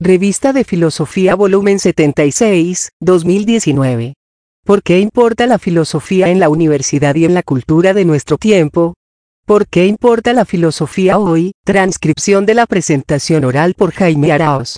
Revista de Filosofía volumen 76, 2019. ¿Por qué importa la filosofía en la universidad y en la cultura de nuestro tiempo? ¿Por qué importa la filosofía hoy? Transcripción de la presentación oral por Jaime Araoz.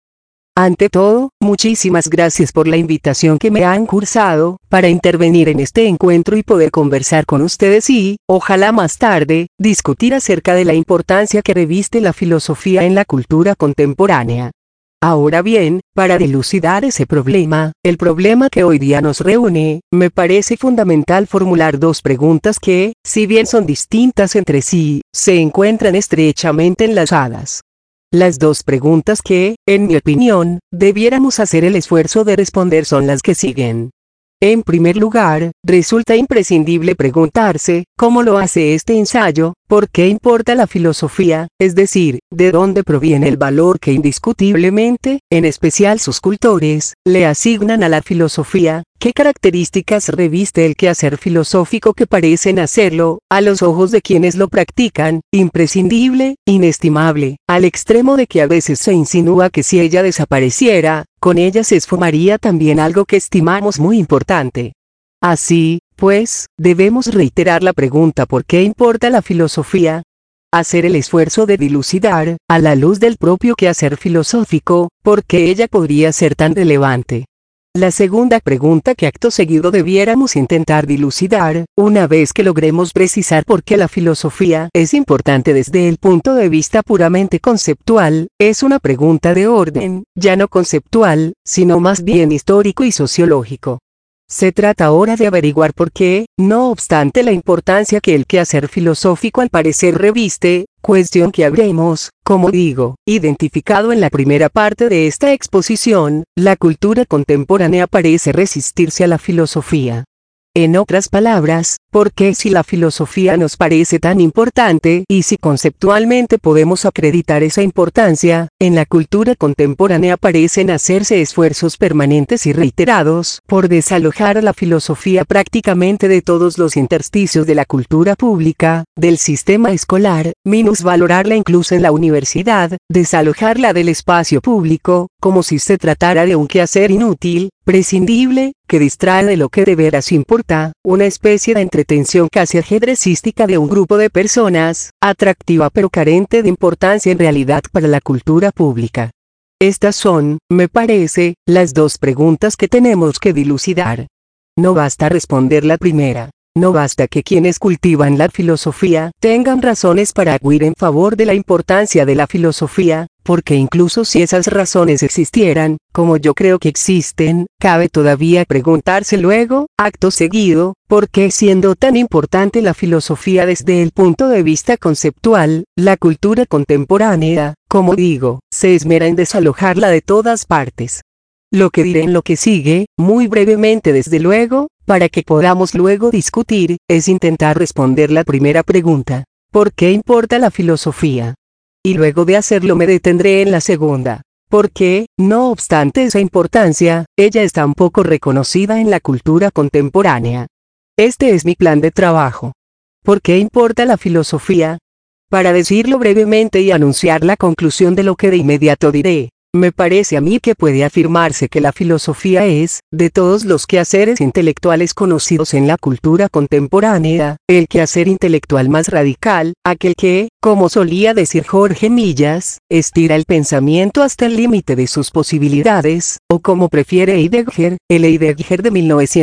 Ante todo, muchísimas gracias por la invitación que me han cursado, para intervenir en este encuentro y poder conversar con ustedes y, ojalá más tarde, discutir acerca de la importancia que reviste la filosofía en la cultura contemporánea. Ahora bien, para dilucidar ese problema, el problema que hoy día nos reúne, me parece fundamental formular dos preguntas que, si bien son distintas entre sí, se encuentran estrechamente enlazadas. Las dos preguntas que, en mi opinión, debiéramos hacer el esfuerzo de responder son las que siguen. En primer lugar, resulta imprescindible preguntarse, ¿cómo lo hace este ensayo? ¿Por qué importa la filosofía? Es decir, ¿de dónde proviene el valor que indiscutiblemente, en especial sus cultores, le asignan a la filosofía? ¿Qué características reviste el quehacer filosófico que parecen hacerlo, a los ojos de quienes lo practican, imprescindible, inestimable, al extremo de que a veces se insinúa que si ella desapareciera, con ella se esfumaría también algo que estimamos muy importante? Así, pues, debemos reiterar la pregunta ¿por qué importa la filosofía? Hacer el esfuerzo de dilucidar, a la luz del propio quehacer filosófico, por qué ella podría ser tan relevante. La segunda pregunta que acto seguido debiéramos intentar dilucidar, una vez que logremos precisar por qué la filosofía es importante desde el punto de vista puramente conceptual, es una pregunta de orden, ya no conceptual, sino más bien histórico y sociológico. Se trata ahora de averiguar por qué, no obstante la importancia que el quehacer filosófico al parecer reviste, cuestión que habremos, como digo, identificado en la primera parte de esta exposición, la cultura contemporánea parece resistirse a la filosofía. En otras palabras, ¿por qué si la filosofía nos parece tan importante y si conceptualmente podemos acreditar esa importancia, en la cultura contemporánea parecen hacerse esfuerzos permanentes y reiterados por desalojar a la filosofía prácticamente de todos los intersticios de la cultura pública, del sistema escolar, minusvalorarla incluso en la universidad, desalojarla del espacio público, como si se tratara de un quehacer inútil, prescindible, que distrae de lo que de veras importa, una especie de entretención casi ajedrecística de un grupo de personas, atractiva pero carente de importancia en realidad para la cultura pública. Estas son, me parece, las dos preguntas que tenemos que dilucidar. No basta responder la primera. No basta que quienes cultivan la filosofía tengan razones para arguir en favor de la importancia de la filosofía, porque incluso si esas razones existieran, como yo creo que existen, cabe todavía preguntarse luego, acto seguido, ¿por qué siendo tan importante la filosofía desde el punto de vista conceptual, la cultura contemporánea, como digo, se esmera en desalojarla de todas partes? Lo que diré en lo que sigue, muy brevemente desde luego, para que podamos luego discutir, es intentar responder la primera pregunta. ¿Por qué importa la filosofía? Y luego de hacerlo me detendré en la segunda. ¿Por qué, no obstante esa importancia, ella es tan poco reconocida en la cultura contemporánea? Este es mi plan de trabajo. ¿Por qué importa la filosofía? Para decirlo brevemente y anunciar la conclusión de lo que de inmediato diré. Me parece a mí que puede afirmarse que la filosofía es, de todos los quehaceres intelectuales conocidos en la cultura contemporánea, el quehacer intelectual más radical, aquel que, como solía decir Jorge Millas, estira el pensamiento hasta el límite de sus posibilidades, o como prefiere Heidegger, el Heidegger de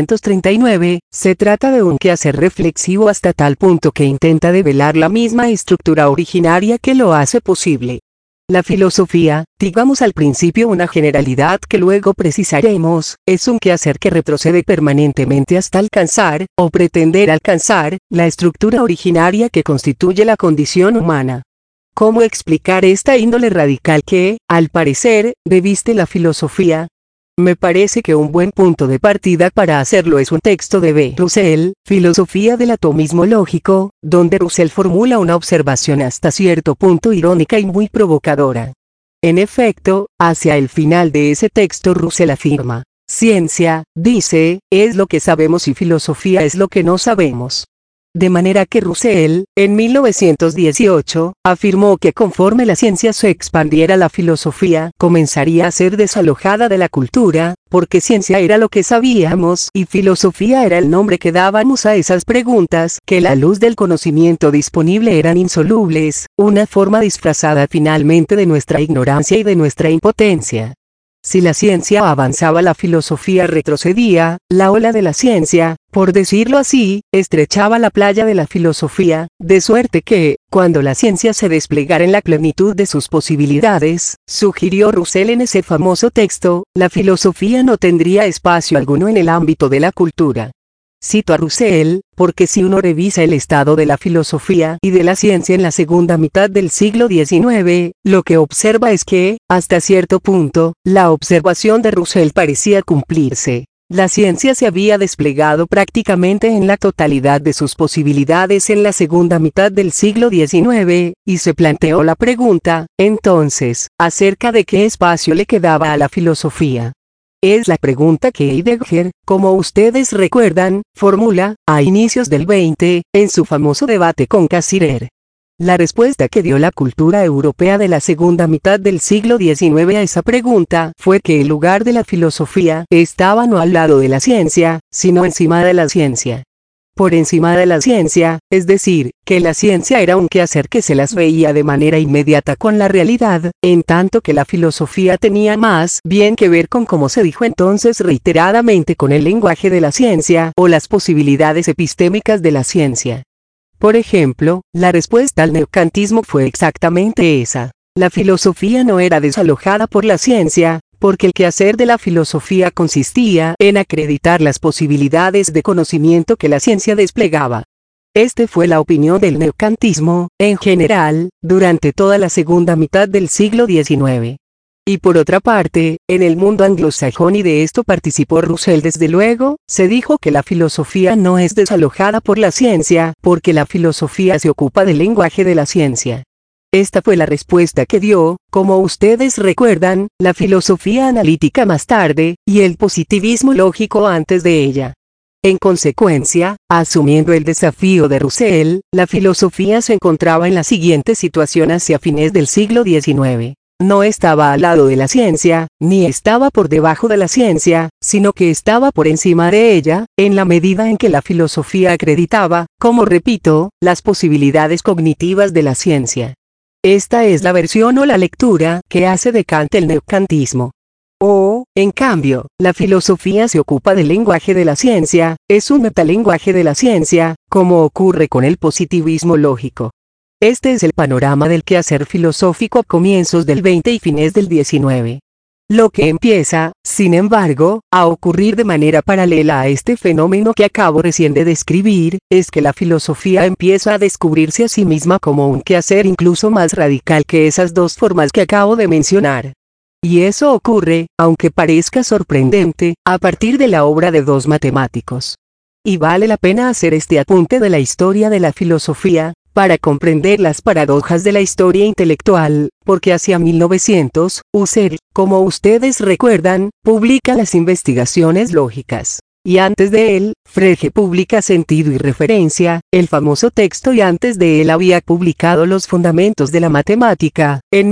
1939, se trata de un quehacer reflexivo hasta tal punto que intenta develar la misma estructura originaria que lo hace posible. La filosofía, digamos al principio una generalidad que luego precisaremos, es un quehacer que retrocede permanentemente hasta alcanzar, o pretender alcanzar, la estructura originaria que constituye la condición humana. ¿Cómo explicar esta índole radical que, al parecer, reviste la filosofía? Me parece que un buen punto de partida para hacerlo es un texto de B. Russell, Filosofía del atomismo lógico, donde Russell formula una observación hasta cierto punto irónica y muy provocadora. En efecto, hacia el final de ese texto Russell afirma, ciencia, dice, es lo que sabemos y filosofía es lo que no sabemos. De manera que Russell, en 1918, afirmó que conforme la ciencia se expandiera, la filosofía comenzaría a ser desalojada de la cultura, porque ciencia era lo que sabíamos y filosofía era el nombre que dábamos a esas preguntas que a la luz del conocimiento disponible eran insolubles, una forma disfrazada finalmente de nuestra ignorancia y de nuestra impotencia. Si la ciencia avanzaba, la filosofía retrocedía, la ola de la ciencia, por decirlo así, estrechaba la playa de la filosofía, de suerte que, cuando la ciencia se desplegara en la plenitud de sus posibilidades, sugirió Russell en ese famoso texto, la filosofía no tendría espacio alguno en el ámbito de la cultura. Cito a Russell, porque si uno revisa el estado de la filosofía y de la ciencia en la segunda mitad del siglo XIX, lo que observa es que, hasta cierto punto, la observación de Russell parecía cumplirse. La ciencia se había desplegado prácticamente en la totalidad de sus posibilidades en la segunda mitad del siglo XIX, y se planteó la pregunta, entonces, acerca de qué espacio le quedaba a la filosofía. Es la pregunta que Heidegger, como ustedes recuerdan, formula, a inicios del XX, en su famoso debate con Cassirer. La respuesta que dio la cultura europea de la segunda mitad del siglo XIX a esa pregunta fue que el lugar de la filosofía estaba no al lado de la ciencia, sino encima de la ciencia. Por encima de la ciencia, es decir, que la ciencia era un quehacer que se las veía de manera inmediata con la realidad, en tanto que la filosofía tenía más bien que ver con, como se dijo entonces reiteradamente, con el lenguaje de la ciencia o las posibilidades epistémicas de la ciencia. Por ejemplo, la respuesta al neokantismo fue exactamente esa. La filosofía no era desalojada por la ciencia, porque el quehacer de la filosofía consistía en acreditar las posibilidades de conocimiento que la ciencia desplegaba. Este fue la opinión del neokantismo, en general, durante toda la segunda mitad del siglo XIX. Y por otra parte, en el mundo anglosajón, y de esto participó Russell desde luego, se dijo que la filosofía no es desalojada por la ciencia, porque la filosofía se ocupa del lenguaje de la ciencia. Esta fue la respuesta que dio, como ustedes recuerdan, la filosofía analítica más tarde, y el positivismo lógico antes de ella. En consecuencia, asumiendo el desafío de Russell, la filosofía se encontraba en la siguiente situación hacia fines del siglo XIX. No estaba al lado de la ciencia, ni estaba por debajo de la ciencia, sino que estaba por encima de ella, en la medida en que la filosofía acreditaba, como repito, las posibilidades cognitivas de la ciencia. Esta es la versión o la lectura que hace de Kant el neokantismo. En cambio, la filosofía se ocupa del lenguaje de la ciencia, es un metalenguaje de la ciencia, como ocurre con el positivismo lógico. Este es el panorama del quehacer filosófico a comienzos del XX y fines del XIX. Lo que empieza, sin embargo, a ocurrir de manera paralela a este fenómeno que acabo recién de describir, es que la filosofía empieza a descubrirse a sí misma como un quehacer incluso más radical que esas dos formas que acabo de mencionar. Y eso ocurre, aunque parezca sorprendente, a partir de la obra de dos matemáticos. Y vale la pena hacer este apunte de la historia de la filosofía, para comprender las paradojas de la historia intelectual, porque hacia 1900, Husserl, como ustedes recuerdan, publica las Investigaciones lógicas. Y antes de él, Frege publica Sentido y Referencia, el famoso texto, y antes de él había publicado Los Fundamentos de la Matemática, en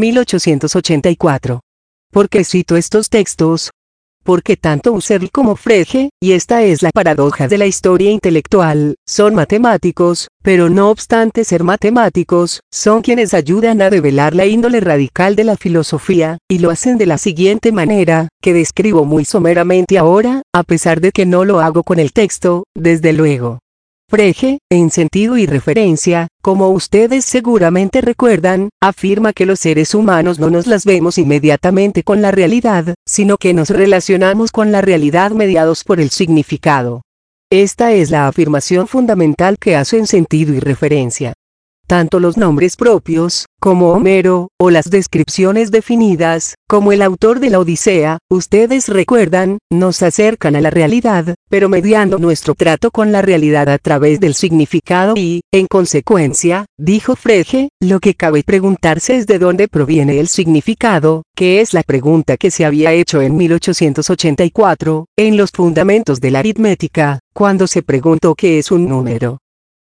1884. ¿Por qué cito estos textos? Porque tanto Husserl como Frege, y esta es la paradoja de la historia intelectual, son matemáticos, pero no obstante ser matemáticos, son quienes ayudan a revelar la índole radical de la filosofía, y lo hacen de la siguiente manera, que describo muy someramente ahora, a pesar de que no lo hago con el texto, desde luego. Frege, en Sentido y Referencia, como ustedes seguramente recuerdan, afirma que los seres humanos no nos las vemos inmediatamente con la realidad, sino que nos relacionamos con la realidad mediados por el significado. Esta es la afirmación fundamental que hace en Sentido y Referencia. Tanto los nombres propios, como Homero, o las descripciones definidas, como el autor de la Odisea, ustedes recuerdan, nos acercan a la realidad, pero mediando nuestro trato con la realidad a través del significado y, en consecuencia, dijo Frege, lo que cabe preguntarse es de dónde proviene el significado, que es la pregunta que se había hecho en 1884, en Los Fundamentos de la Aritmética, cuando se preguntó qué es un número.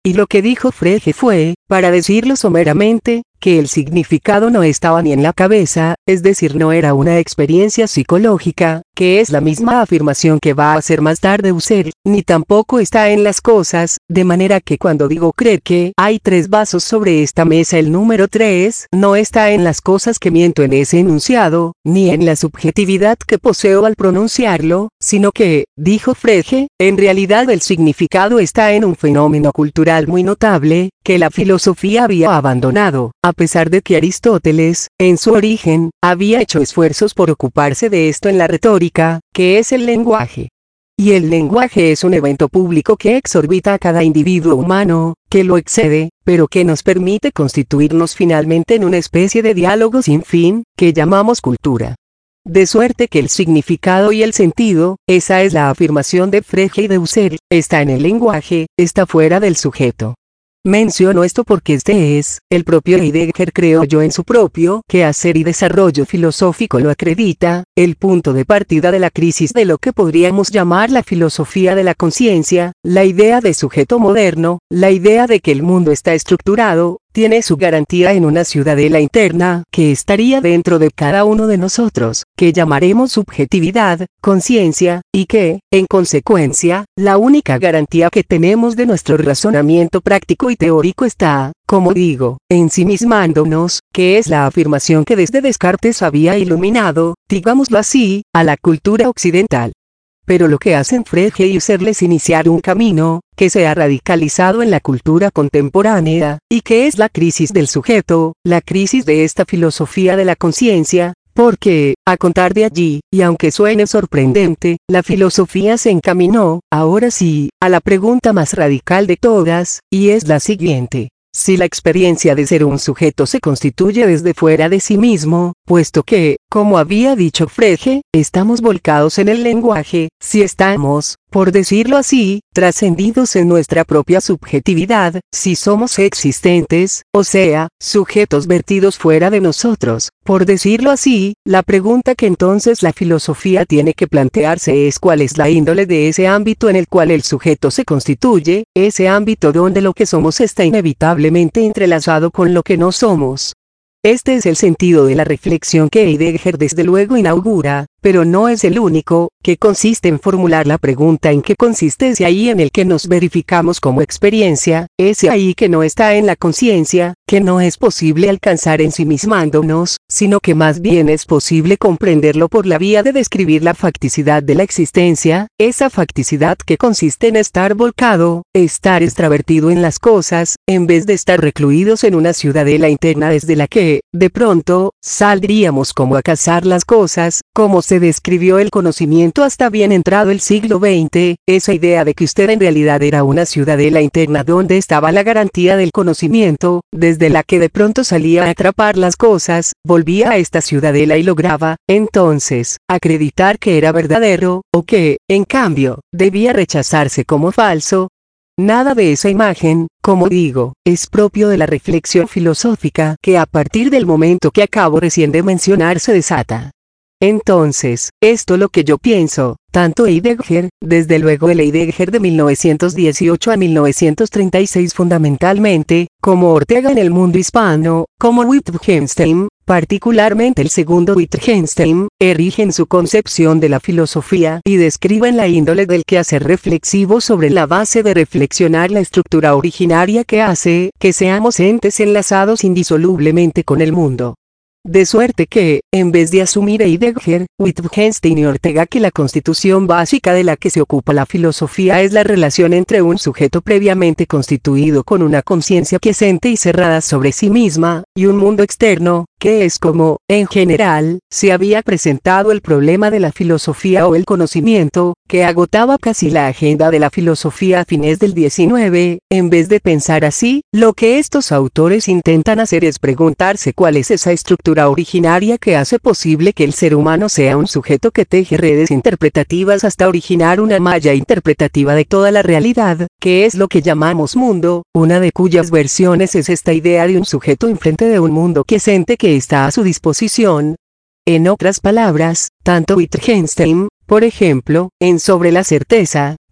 Y lo que dijo Frege fue, para decirlo someramente, que el significado no estaba ni en la cabeza, es decir, no era una experiencia psicológica, que es la misma afirmación que va a hacer más tarde Husserl, ni tampoco está en las cosas, de manera que cuando digo creer que hay 3 vasos sobre esta mesa, el número 3 no está en las cosas que miento en ese enunciado, ni en la subjetividad que poseo al pronunciarlo, sino que, dijo Frege, en realidad el significado está en un fenómeno cultural muy notable, que la filosofía había abandonado, a pesar de que Aristóteles, en su origen, había hecho esfuerzos por ocuparse de esto en la retórica, que es el lenguaje. Y el lenguaje es un evento público que exorbita a cada individuo humano, que lo excede, pero que nos permite constituirnos finalmente en una especie de diálogo sin fin, que llamamos cultura. De suerte que el significado y el sentido, esa es la afirmación de Frege y de Husserl, está en el lenguaje, está fuera del sujeto. Menciono esto porque este es, el propio Heidegger creo yo en su propio quehacer y desarrollo filosófico lo acredita, el punto de partida de la crisis de lo que podríamos llamar la filosofía de la conciencia, la idea de sujeto moderno, la idea de que el mundo está estructurado, tiene su garantía en una ciudadela interna que estaría dentro de cada uno de nosotros, que llamaremos subjetividad, conciencia, y que, en consecuencia, la única garantía que tenemos de nuestro razonamiento práctico y teórico está, como digo, ensimismándonos, que es la afirmación que desde Descartes había iluminado, digámoslo así, a la cultura occidental. Pero lo que hacen Frege y Husserl es iniciar un camino, que se ha radicalizado en la cultura contemporánea, y que es la crisis del sujeto, la crisis de esta filosofía de la conciencia, porque, a contar de allí, y aunque suene sorprendente, la filosofía se encaminó, ahora sí, a la pregunta más radical de todas, y es la siguiente. Si la experiencia de ser un sujeto se constituye desde fuera de sí mismo, puesto que, como había dicho Frege, estamos volcados en el lenguaje, si estamos, por decirlo así, trascendidos en nuestra propia subjetividad, si somos existentes, o sea, sujetos vertidos fuera de nosotros, por decirlo así, la pregunta que entonces la filosofía tiene que plantearse es cuál es la índole de ese ámbito en el cual el sujeto se constituye, ese ámbito donde lo que somos está inevitablemente entrelazado con lo que no somos. Este es el sentido de la reflexión que Heidegger desde luego inaugura, pero no es el único, que consiste en formular la pregunta en qué consiste ese ahí en el que nos verificamos como experiencia, ese ahí que no está en la conciencia, que no es posible alcanzar ensimismándonos, sino que más bien es posible comprenderlo por la vía de describir la facticidad de la existencia, esa facticidad que consiste en estar volcado, estar extravertido en las cosas, en vez de estar recluidos en una ciudadela interna desde la que, de pronto, saldríamos como a cazar las cosas, como se describió el conocimiento hasta bien entrado el siglo XX, esa idea de que usted en realidad era una ciudadela interna donde estaba la garantía del conocimiento, desde la que de pronto salía a atrapar las cosas, volvía a esta ciudadela y lograba, entonces, acreditar que era verdadero, o que, en cambio, debía rechazarse como falso. Nada de esa imagen, como digo, es propio de la reflexión filosófica que a partir del momento que acabo recién de mencionar se desata. Entonces, esto lo que yo pienso, tanto Heidegger, desde luego el Heidegger de 1918 a 1936 fundamentalmente, como Ortega en el mundo hispano, como Wittgenstein, particularmente el segundo Wittgenstein, erigen su concepción de la filosofía y describen la índole del quehacer reflexivo sobre la base de reflexionar la estructura originaria que hace que seamos entes enlazados indisolublemente con el mundo. De suerte que, en vez de asumir Heidegger, Wittgenstein y Ortega que la constitución básica de la que se ocupa la filosofía es la relación entre un sujeto previamente constituido con una conciencia quiescente y cerrada sobre sí misma, y un mundo externo, que es como, en general, se había presentado el problema de la filosofía o el conocimiento, que agotaba casi la agenda de la filosofía a fines del XIX, en vez de pensar así, lo que estos autores intentan hacer es preguntarse cuál es esa estructura originaria que hace posible que el ser humano sea un sujeto que teje redes interpretativas hasta originar una malla interpretativa de toda la realidad, que es lo que llamamos mundo, una de cuyas versiones es esta idea de un sujeto enfrente de un mundo quiescente que está a su disposición. En otras palabras, tanto Wittgenstein, por ejemplo, en Sobre la certeza,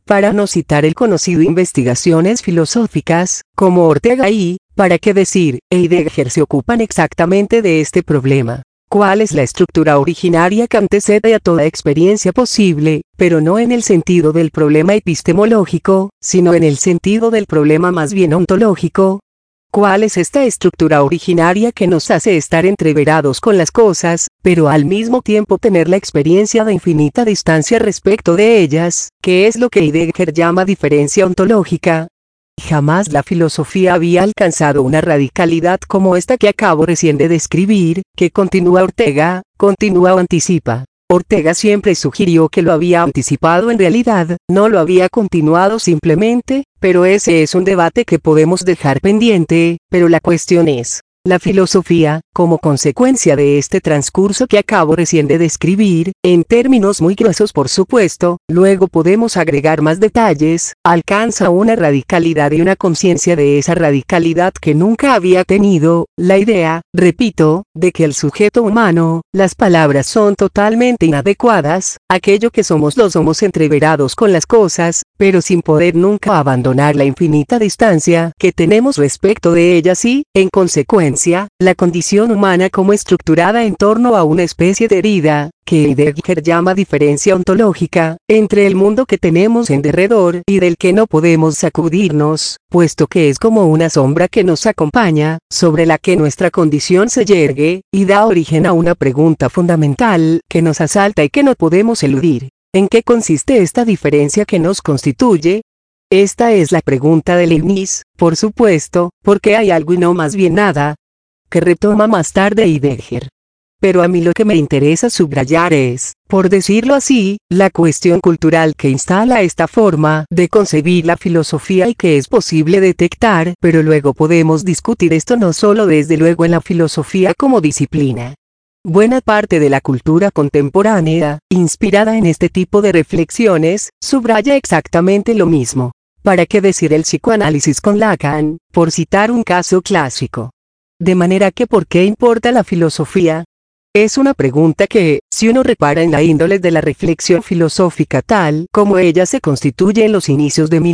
para no citar el conocido Investigaciones filosóficas, como Ortega y, para qué decir, Heidegger se ocupan exactamente de este problema. ¿Cuál es la estructura originaria que antecede a toda experiencia posible, pero no en el sentido del problema epistemológico, sino en el sentido del problema más bien ontológico? ¿Cuál es esta estructura originaria que nos hace estar entreverados con las cosas, pero al mismo tiempo tener la experiencia de infinita distancia respecto de ellas, que es lo que Heidegger llama diferencia ontológica? Jamás la filosofía había alcanzado una radicalidad como esta que acabo recién de describir, que continúa Ortega, continúa o anticipa. Ortega siempre sugirió que lo había anticipado en realidad, no lo había continuado simplemente, pero ese es un debate que podemos dejar pendiente, pero la cuestión es, la filosofía, como consecuencia de este transcurso que acabo recién de describir, en términos muy gruesos por supuesto, luego podemos agregar más detalles, alcanza una radicalidad y una conciencia de esa radicalidad que nunca había tenido, la idea, repito, de que el sujeto humano, las palabras son totalmente inadecuadas, aquello que somos lo somos entreverados con las cosas, pero sin poder nunca abandonar la infinita distancia que tenemos respecto de ellas y, en consecuencia, la condición humana como estructurada en torno a una especie de herida, que Heidegger llama diferencia ontológica, entre el mundo que tenemos en derredor y del que no podemos sacudirnos, puesto que es como una sombra que nos acompaña, sobre la que nuestra condición se yergue, y da origen a una pregunta fundamental, que nos asalta y que no podemos eludir. ¿En qué consiste esta diferencia que nos constituye? Esta es la pregunta de Leibniz, por supuesto, porque hay algo y no más bien nada, que retoma más tarde Heidegger. Pero a mí lo que me interesa subrayar es, por decirlo así, la cuestión cultural que instala esta forma de concebir la filosofía y que es posible detectar, pero luego podemos discutir esto no solo desde luego en la filosofía como disciplina. Buena parte de la cultura contemporánea, inspirada en este tipo de reflexiones, subraya exactamente lo mismo. ¿Para qué decir el psicoanálisis con Lacan, por citar un caso clásico? De manera que ¿por qué importa la filosofía? Es una pregunta que, si uno repara en la índole de la reflexión filosófica tal como ella se constituye en los inicios de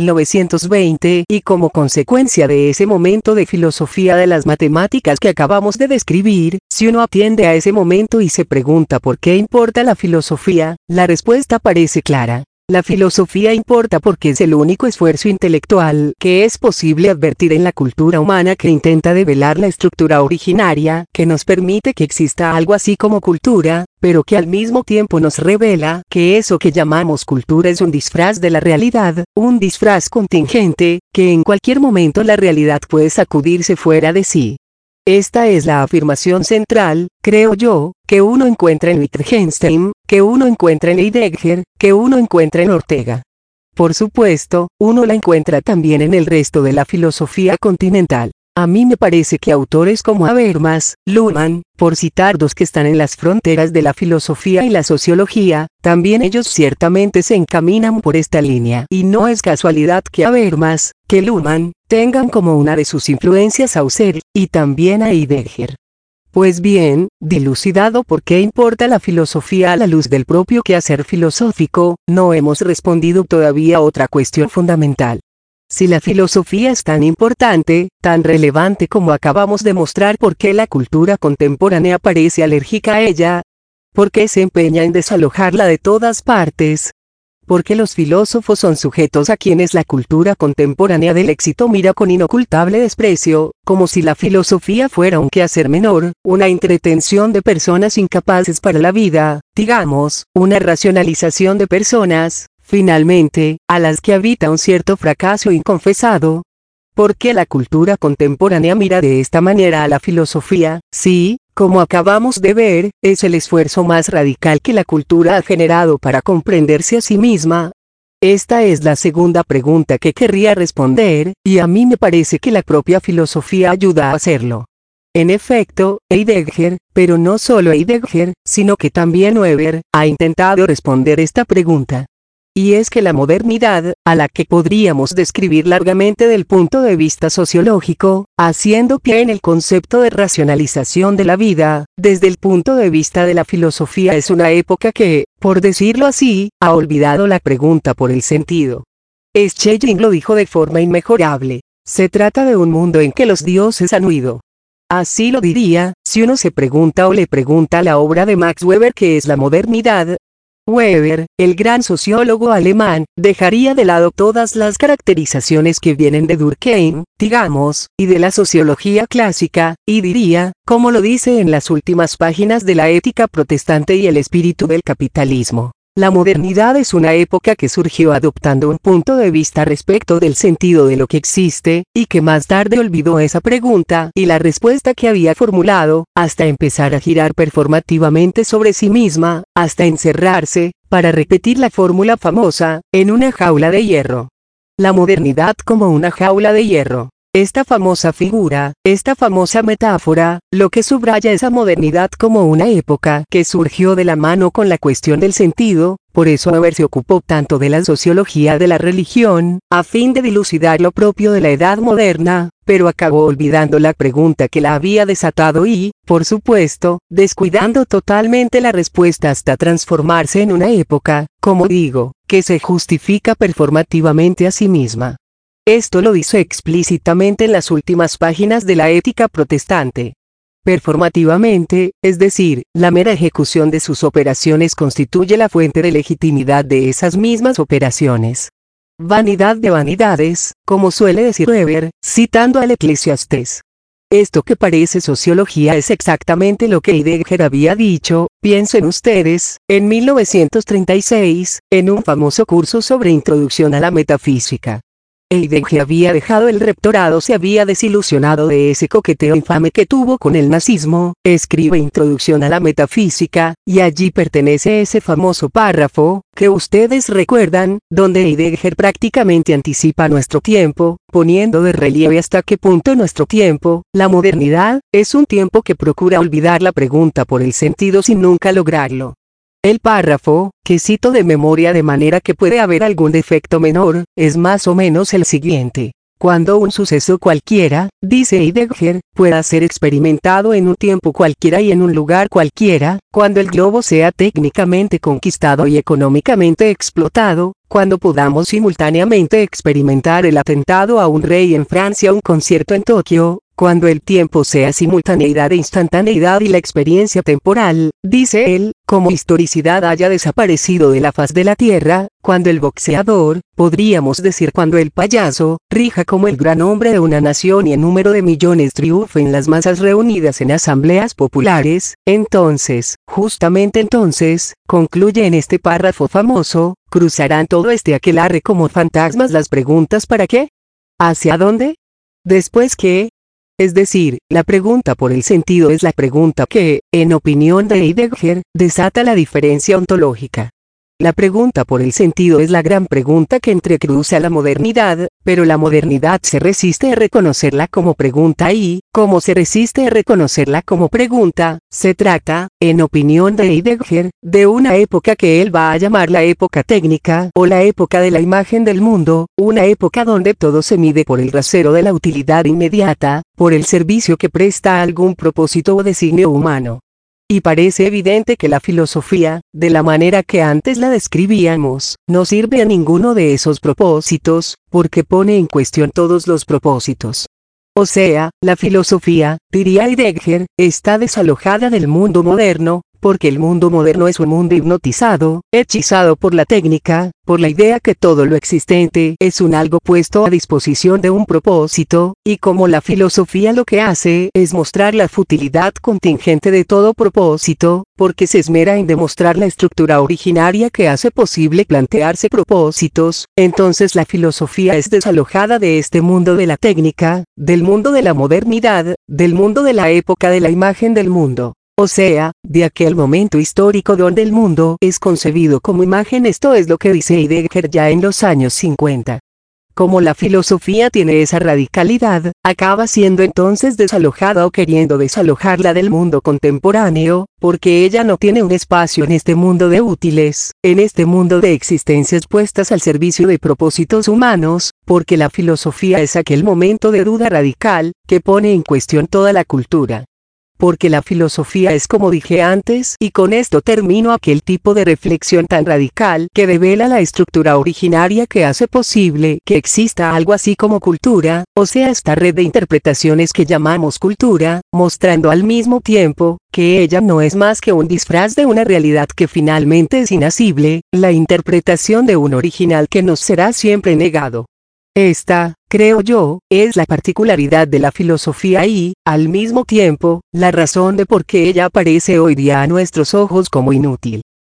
1920 y como consecuencia de ese momento de filosofía de las matemáticas que acabamos de describir, si uno atiende a ese momento y se pregunta ¿por qué importa la filosofía?, la respuesta parece clara. La filosofía importa porque es el único esfuerzo intelectual que es posible advertir en la cultura humana que intenta develar la estructura originaria que nos permite que exista algo así como cultura, pero que al mismo tiempo nos revela que eso que llamamos cultura es un disfraz de la realidad, un disfraz contingente, que en cualquier momento la realidad puede sacudirse fuera de sí. Esta es la afirmación central, creo yo, que uno encuentra en Wittgenstein, que uno encuentra en Heidegger, que uno encuentra en Ortega. Por supuesto, uno la encuentra también en el resto de la filosofía continental. A mí me parece que autores como Habermas, Luhmann, por citar dos que están en las fronteras de la filosofía y la sociología, también ellos ciertamente se encaminan por esta línea. Y no es casualidad que Habermas, que Luhmann, tengan como una de sus influencias a Husserl, y también a Heidegger. Pues bien, dilucidado por qué importa la filosofía a la luz del propio quehacer filosófico, no hemos respondido todavía a otra cuestión fundamental. Si la filosofía es tan importante, tan relevante como acabamos de mostrar, ¿por qué la cultura contemporánea parece alérgica a ella? ¿Por qué se empeña en desalojarla de todas partes? ¿Por qué los filósofos son sujetos a quienes la cultura contemporánea del éxito mira con inocultable desprecio, como si la filosofía fuera un quehacer menor, una entretención de personas incapaces para la vida, digamos, una racionalización de personas, finalmente, a las que habita un cierto fracaso inconfesado? ¿Por qué la cultura contemporánea mira de esta manera a la filosofía? Sí, como acabamos de ver, es el esfuerzo más radical que la cultura ha generado para comprenderse a sí misma. Esta es la segunda pregunta que querría responder, y a mí me parece que la propia filosofía ayuda a hacerlo. En efecto, Heidegger, pero no solo Heidegger, sino que también Weber, ha intentado responder esta pregunta. Y es que la modernidad, a la que podríamos describir largamente del punto de vista sociológico, haciendo pie en el concepto de racionalización de la vida, desde el punto de vista de la filosofía es una época que, por decirlo así, ha olvidado la pregunta por el sentido. Schelling lo dijo de forma inmejorable. Se trata de un mundo en que los dioses han huido. Así lo diría, si uno se pregunta o le pregunta a la obra de Max Weber qué es la modernidad. Weber, el gran sociólogo alemán, dejaría de lado todas las caracterizaciones que vienen de Durkheim, digamos, y de la sociología clásica, y diría, como lo dice en las últimas páginas de la Ética protestante y el espíritu del capitalismo. La modernidad es una época que surgió adoptando un punto de vista respecto del sentido de lo que existe, y que más tarde olvidó esa pregunta y la respuesta que había formulado, hasta empezar a girar performativamente sobre sí misma, hasta encerrarse, para repetir la fórmula famosa, en una jaula de hierro. La modernidad como una jaula de hierro. Esta famosa figura, esta famosa metáfora, lo que subraya esa modernidad como una época que surgió de la mano con la cuestión del sentido. Por eso Weber se ocupó tanto de la sociología de la religión, a fin de dilucidar lo propio de la edad moderna, pero acabó olvidando la pregunta que la había desatado y, por supuesto, descuidando totalmente la respuesta hasta transformarse en una época, como digo, que se justifica performativamente a sí misma. Esto lo dice explícitamente en las últimas páginas de la Ética protestante. Performativamente, es decir, la mera ejecución de sus operaciones constituye la fuente de legitimidad de esas mismas operaciones. Vanidad de vanidades, como suele decir Weber, citando al Eclesiastés. Esto que parece sociología es exactamente lo que Heidegger había dicho, piensen ustedes, en 1936, en un famoso curso sobre introducción a la metafísica. Heidegger había dejado el rectorado, se había desilusionado de ese coqueteo infame que tuvo con el nazismo, escribe Introducción a la Metafísica, y allí pertenece ese famoso párrafo, que ustedes recuerdan, donde Heidegger prácticamente anticipa nuestro tiempo, poniendo de relieve hasta qué punto nuestro tiempo, la modernidad, es un tiempo que procura olvidar la pregunta por el sentido sin nunca lograrlo. El párrafo, que cito de memoria de manera que puede haber algún defecto menor, es más o menos el siguiente. Cuando un suceso cualquiera, dice Heidegger, pueda ser experimentado en un tiempo cualquiera y en un lugar cualquiera, cuando el globo sea técnicamente conquistado y económicamente explotado, cuando podamos simultáneamente experimentar el atentado a un rey en Francia, un concierto en Tokio, cuando el tiempo sea simultaneidad e instantaneidad y la experiencia temporal, dice él, como historicidad haya desaparecido de la faz de la tierra, cuando el boxeador, podríamos decir cuando el payaso, rija como el gran hombre de una nación y en número de millones triunfe en las masas reunidas en asambleas populares, entonces, justamente entonces, concluye en este párrafo famoso, cruzarán todo este aquelarre como fantasmas las preguntas ¿para qué? ¿Hacia dónde? ¿Después qué? Es decir, la pregunta por el sentido es la pregunta que, en opinión de Heidegger, desata la diferencia ontológica. La pregunta por el sentido es la gran pregunta que entrecruza la modernidad, pero la modernidad se resiste a reconocerla como pregunta y, como se resiste a reconocerla como pregunta, se trata, en opinión de Heidegger, de una época que él va a llamar la época técnica o la época de la imagen del mundo, una época donde todo se mide por el rasero de la utilidad inmediata, por el servicio que presta a algún propósito o designio humano. Y parece evidente que la filosofía, de la manera que antes la describíamos, no sirve a ninguno de esos propósitos, porque pone en cuestión todos los propósitos. O sea, la filosofía, diría Heidegger, está desalojada del mundo moderno, porque el mundo moderno es un mundo hipnotizado, hechizado por la técnica, por la idea que todo lo existente es un algo puesto a disposición de un propósito, y como la filosofía lo que hace es mostrar la futilidad contingente de todo propósito, porque se esmera en demostrar la estructura originaria que hace posible plantearse propósitos, entonces la filosofía es desalojada de este mundo de la técnica, del mundo de la modernidad, del mundo de la época de la imagen del mundo. O sea, de aquel momento histórico donde el mundo es concebido como imagen. Esto es lo que dice Heidegger ya en los años 50. Como la filosofía tiene esa radicalidad, acaba siendo entonces desalojada o queriendo desalojarla del mundo contemporáneo, porque ella no tiene un espacio en este mundo de útiles, en este mundo de existencias puestas al servicio de propósitos humanos, porque la filosofía es aquel momento de duda radical, que pone en cuestión toda la cultura. Porque la filosofía es, como dije antes, y con esto termino, aquel tipo de reflexión tan radical que devela la estructura originaria que hace posible que exista algo así como cultura, o sea, esta red de interpretaciones que llamamos cultura, mostrando al mismo tiempo que ella no es más que un disfraz de una realidad que finalmente es inasible, la interpretación de un original que nos será siempre negado. Esta, creo yo, es la particularidad de la filosofía y, al mismo tiempo, la razón de por qué ella aparece hoy día a nuestros ojos como inútil.